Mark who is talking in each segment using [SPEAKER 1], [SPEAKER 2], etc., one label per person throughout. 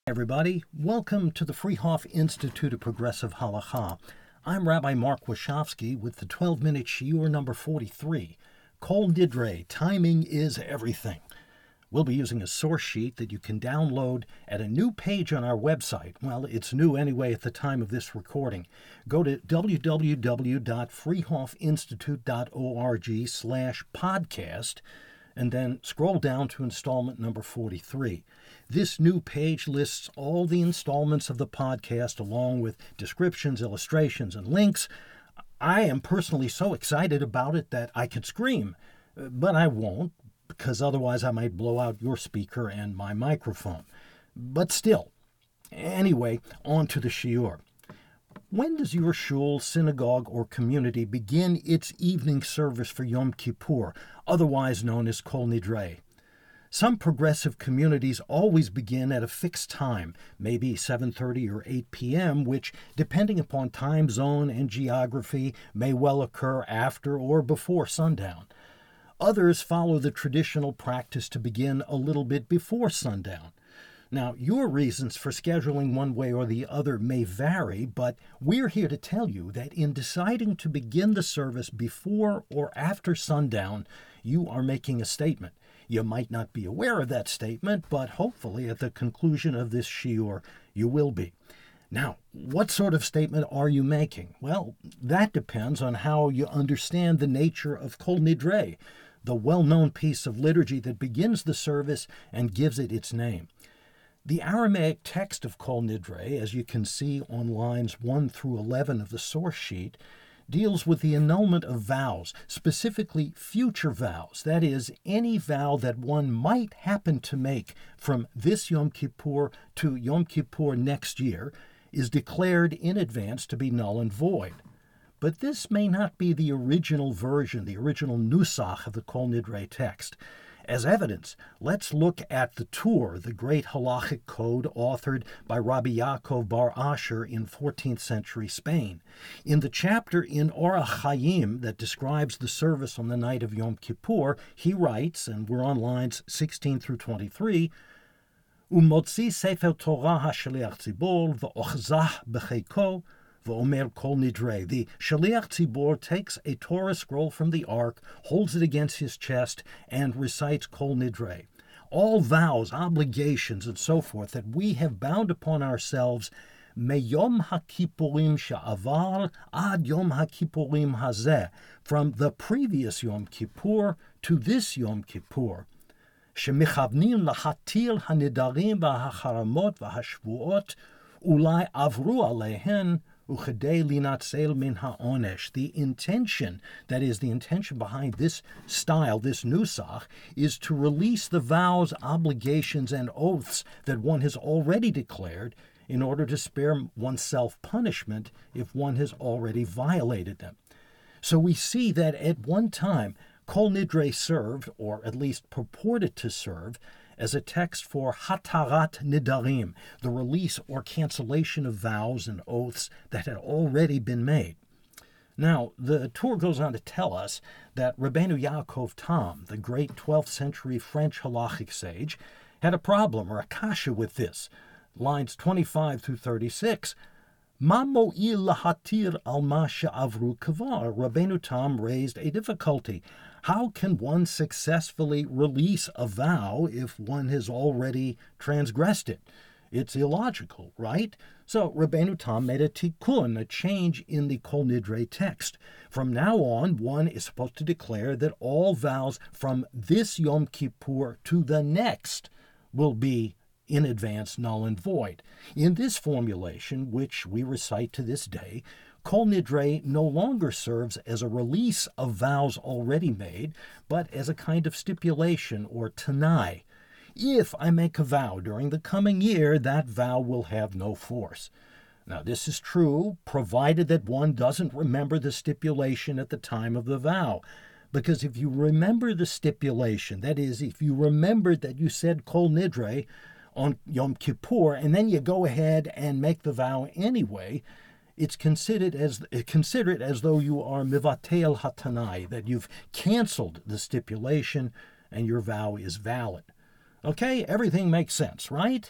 [SPEAKER 1] Everybody, welcome to the Freehoff Institute of Progressive Halacha. I'm Rabbi Mark Wachowski with the 12-minute shiur number 43, Kol Nidre, Timing is Everything. We'll be using a source sheet that you can download at a new page on our website. Well, it's new anyway at the time of this recording. Go to www.freehoffinstitute.org/podcast and then scroll down to installment number 43. This new page lists all the installments of the podcast along with descriptions, illustrations, and links. I am personally so excited about it that I could scream, but I won't, because otherwise I might blow out your speaker and my microphone. But still, anyway, on to the shiur. When does your shul, synagogue, or community begin its evening service for Yom Kippur, otherwise known as Kol Nidre? Some progressive communities always begin at a fixed time, maybe 7:30 or 8 p.m., which, depending upon time zone and geography, may well occur after or before sundown. Others follow the traditional practice to begin a little bit before sundown. Now, your reasons for scheduling one way or the other may vary, but we're here to tell you that in deciding to begin the service before or after sundown, you are making a statement. You might not be aware of that statement, but hopefully at the conclusion of this shiur, you will be. Now, what sort of statement are you making? Well, that depends on how you understand the nature of Kol Nidre, the well-known piece of liturgy that begins the service and gives it its name. The Aramaic text of Kol Nidre, as you can see on lines 1 through 11 of the source sheet, deals with the annulment of vows, specifically future vows, that is, any vow that one might happen to make from this Yom Kippur to Yom Kippur next year is declared in advance to be null and void. But this may not be the original version, the original nusach of the Kol Nidre text. As evidence, let's look at the Tur, the great halachic code authored by Rabbi Yaakov bar Asher in 14th century Spain. In the chapter in Orach Chaim that describes the service on the night of Yom Kippur, he writes, and we're on lines 16 through 23, Umotzi sefer Torah hashaliach tzibor v'ochzah b'cheiko v'omer Kol Nidre. The Shaliach Tzibor takes a Torah scroll from the ark, holds it against his chest, and recites Kol Nidre. All vows, obligations, and so forth that we have bound upon ourselves meyom HaKippurim sha'avar ad Yom HaKippurim hazeh, from the previous Yom Kippur to this Yom Kippur. Shemichavnim lahatil hanidarim v'hacharamot v'hashvuot ulai avru alehen the intention, that is, the intention behind this style, this nusach, is to release the vows, obligations, and oaths that one has already declared in order to spare oneself punishment if one has already violated them. So we see that at one time, Kol Nidre served, or at least purported to serve, as a text for Hatarat Nidarim, the release or cancellation of vows and oaths that had already been made. Now, the Tur goes on to tell us that Rabbeinu Yaakov Tam, the great 12th century French halachic sage, had a problem or a kasha with this. Lines 25 through 36, Ma mo'il lahatir al ma she'avru kavar. Rabbeinu Tam raised a difficulty. How can one successfully release a vow if one has already transgressed it? It's illogical, right? So Rabbeinu Tam made a tikkun, a change in the Kol Nidre text. From now on, one is supposed to declare that all vows from this Yom Kippur to the next will be in advance null and void. In this formulation, which we recite to this day, Kol Nidre no longer serves as a release of vows already made, but as a kind of stipulation or tanai. If I make a vow during the coming year, that vow will have no force. Now, this is true, provided that one doesn't remember the stipulation at the time of the vow. Because if you remember the stipulation, that is, if you remembered that you said Kol Nidre on Yom Kippur, and then you go ahead and make the vow anyway, it's considered as though you are mivatel hatanai, that you've canceled the stipulation and your vow is valid. Okay, everything makes sense, right?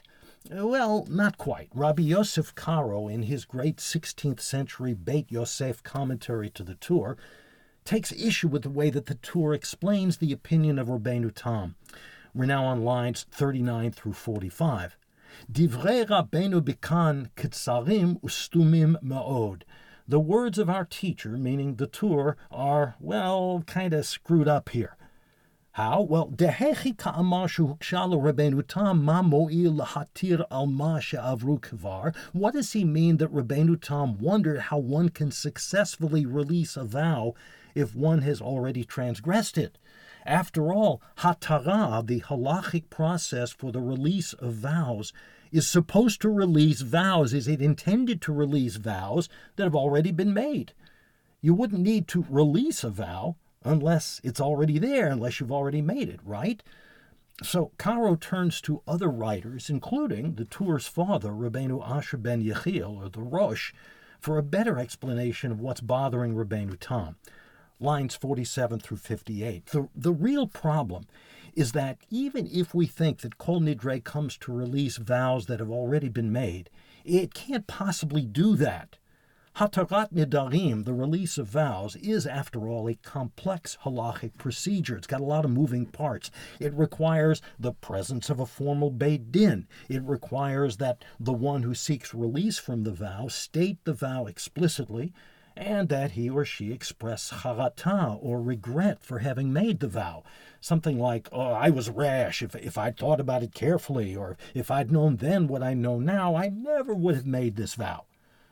[SPEAKER 1] Well, not quite. Rabbi Yosef Karo, in his great 16th century Beit Yosef commentary to the Tur, takes issue with the way that the Tur explains the opinion of Rabbeinu Tam. We're now on lines 39 through 45. Divrei Rabbeinu Bikan kitzarim ustumim ma'od. The words of our teacher, meaning the Tur, are, well, kind of screwed up here. How? Well, dehechi ka'amar shehuksha Rabbeinu Tam ma mo'il lahatir al ma she'avru kvar. What does he mean that Rabbeinu Tam wondered how one can successfully release a vow if one has already transgressed it? After all, hatara, the halachic process for the release of vows, is supposed to release vows. Is it intended to release vows that have already been made? You wouldn't need to release a vow unless it's already there, unless you've already made it, right? So Karo turns to other writers, including the Tur's father, Rabbeinu Asher ben Yechiel, or the Rosh, for a better explanation of what's bothering Rabbeinu Tam. Lines 47 through 58. The real problem is that even if we think that Kol Nidre comes to release vows that have already been made, it can't possibly do that. Hatarat Nidarim, the release of vows, is, after all, a complex halachic procedure. It's got a lot of moving parts. It requires the presence of a formal Beit Din. It requires that the one who seeks release from the vow state the vow explicitly, and that he or she express charata, or regret, for having made the vow. Something like, oh, I was rash. If I'd thought about it carefully, or if I'd known then what I know now, I never would have made this vow.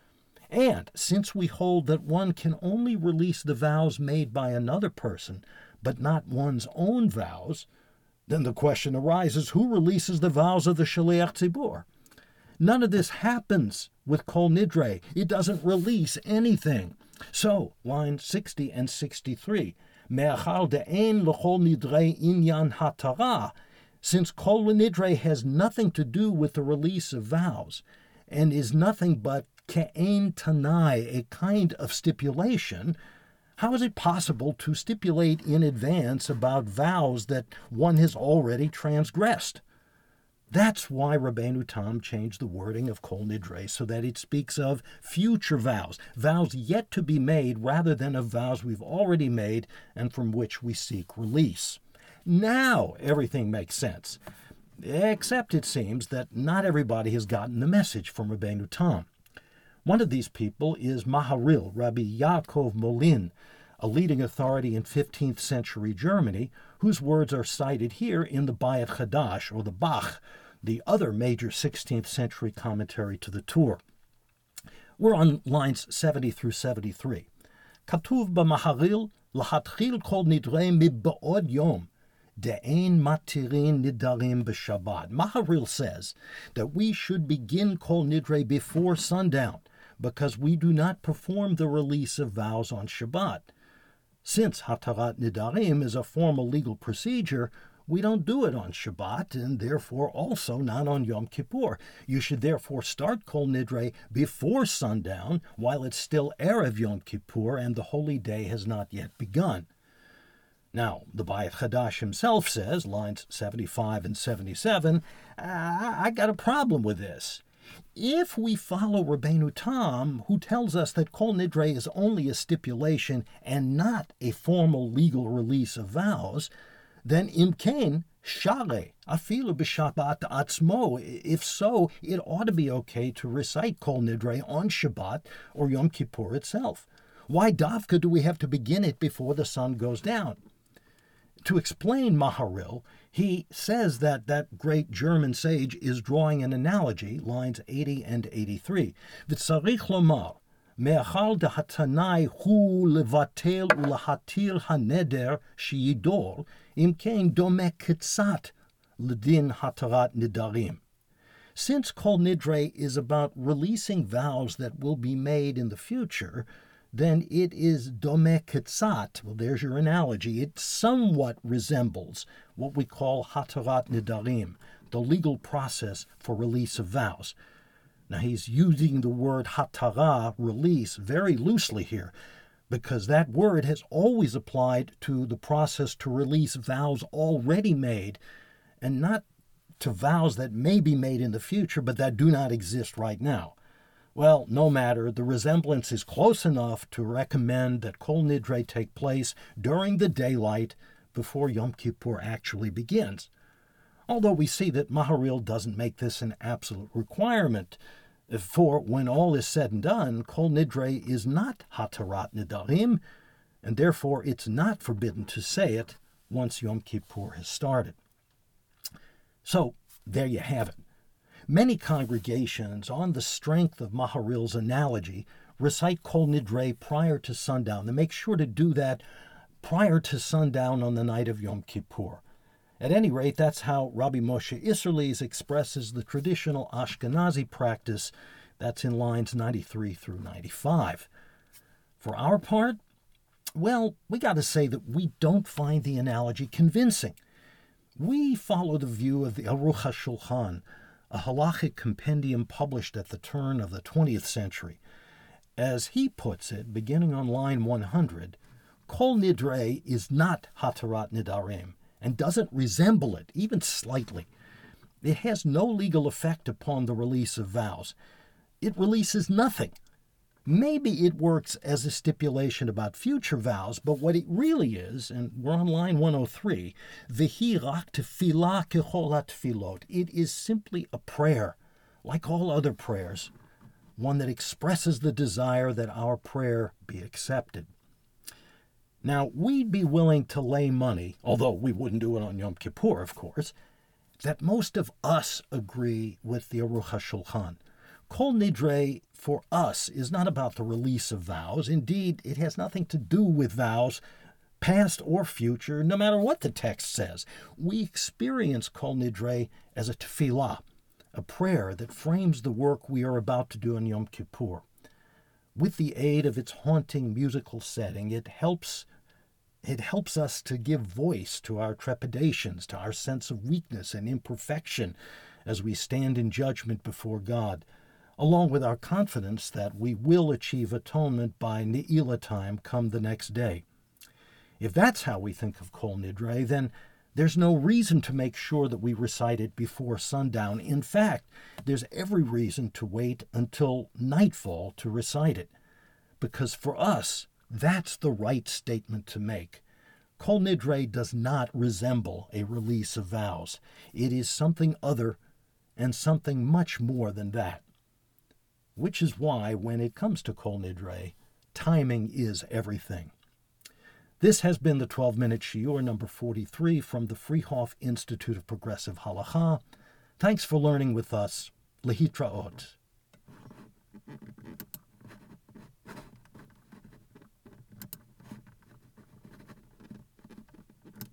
[SPEAKER 1] And since we hold that one can only release the vows made by another person, but not one's own vows, then the question arises, who releases the vows of the Shaliach Tzibur? None of this happens with Kol Nidre. It doesn't release anything. So, lines 60 and 63, Me'achar de'en l'chol nidre inyan hatara, since Kol Nidre has nothing to do with the release of vows, and is nothing but ke'en tanai, a kind of stipulation, how is it possible to stipulate in advance about vows that one has already transgressed? That's why Rabbeinu Tam changed the wording of Kol Nidre so that it speaks of future vows, vows yet to be made rather than of vows we've already made and from which we seek release. Now everything makes sense, except it seems that not everybody has gotten the message from Rabbeinu Tam. One of these people is Maharil, Rabbi Yaakov Molin, a leading authority in 15th century Germany, whose words are cited here in the Bayit Chadash, or the Bach, the other major 16th century commentary to the Tur. We're on lines 70 through 73. Katuv b'Maharil lahatchil kol nidre mib'od yom de'ein matirin nidarim b'Shabbat. Maharil says that we should begin Kol Nidre before sundown because we do not perform the release of vows on Shabbat. Since Hatarat Nidarim is a formal legal procedure, we don't do it on Shabbat, and therefore also not on Yom Kippur. You should therefore start Kol Nidre before sundown, while it's still Erev Yom Kippur and the holy day has not yet begun. Now, the Bayit Chadash himself says, lines 75 and 77, I got a problem with this. If we follow Rabbeinu Tam, who tells us that Kol Nidre is only a stipulation and not a formal legal release of vows, then imkein share afilu b'Shabbat atzmo. If so, it ought to be okay to recite Kol Nidre on Shabbat or Yom Kippur itself. Why davka do we have to begin it before the sun goes down? To explain Maharil, he says that that great German sage is drawing an analogy, lines 80 and 83. V'tzarich lomar, me'achal dehatanai hu levatel ulahatir haneder sheyidor, imkein dome kitzat ledin hatarat nidarim. Since Kol Nidre is about releasing vows that will be made in the future, then it is dome ketzat. Well, there's your analogy. It somewhat resembles what we call hatarat nidarim, the legal process for release of vows. Now, he's using the word hatara, release, very loosely here, because that word has always applied to the process to release vows already made, and not to vows that may be made in the future but that do not exist right now. Well, no matter, the resemblance is close enough to recommend that Kol Nidre take place during the daylight before Yom Kippur actually begins. Although we see that Maharil doesn't make this an absolute requirement, for when all is said and done, Kol Nidre is not Hatarat Nidarim, and therefore it's not forbidden to say it once Yom Kippur has started. So, there you have it. Many congregations, on the strength of Maharil's analogy, recite Kol Nidre prior to sundown. They make sure to do that prior to sundown on the night of Yom Kippur. At any rate, that's how Rabbi Moshe Isserles expresses the traditional Ashkenazi practice. That's in lines 93 through 95. For our part, well, we got to say that we don't find the analogy convincing. We follow the view of the Aruch HaShulchan, a halachic compendium published at the turn of the 20th century. As he puts it, beginning on line 100, Kol Nidre is not Hatarat Nidarim and doesn't resemble it, even slightly. It has no legal effect upon the release of vows. It releases nothing. Maybe it works as a stipulation about future vows, but what it really is, and we're on line 103, V'hi rak tefillah kechol hatefilot. It is simply a prayer, like all other prayers, one that expresses the desire that our prayer be accepted. Now, we'd be willing to lay money, although we wouldn't do it on Yom Kippur, of course, that most of us agree with the Aruch HaShulchan. Kol Nidre, for us, is not about the release of vows. Indeed, it has nothing to do with vows, past or future, no matter what the text says. We experience Kol Nidre as a tefillah, a prayer that frames the work we are about to do on Yom Kippur. With the aid of its haunting musical setting, it helps us to give voice to our trepidations, to our sense of weakness and imperfection as we stand in judgment before God, along with our confidence that we will achieve atonement by Ne'ilah time come the next day. If that's how we think of Kol Nidre, then there's no reason to make sure that we recite it before sundown. In fact, there's every reason to wait until nightfall to recite it, because for us, that's the right statement to make. Kol Nidre does not resemble a release of vows. It is something other and something much more than that. Which is why, when it comes to Kol Nidre, timing is everything. This has been the 12-Minute Shiur number 43 from the Freehoff Institute of Progressive Halacha. Thanks for learning with us. Lehitraot.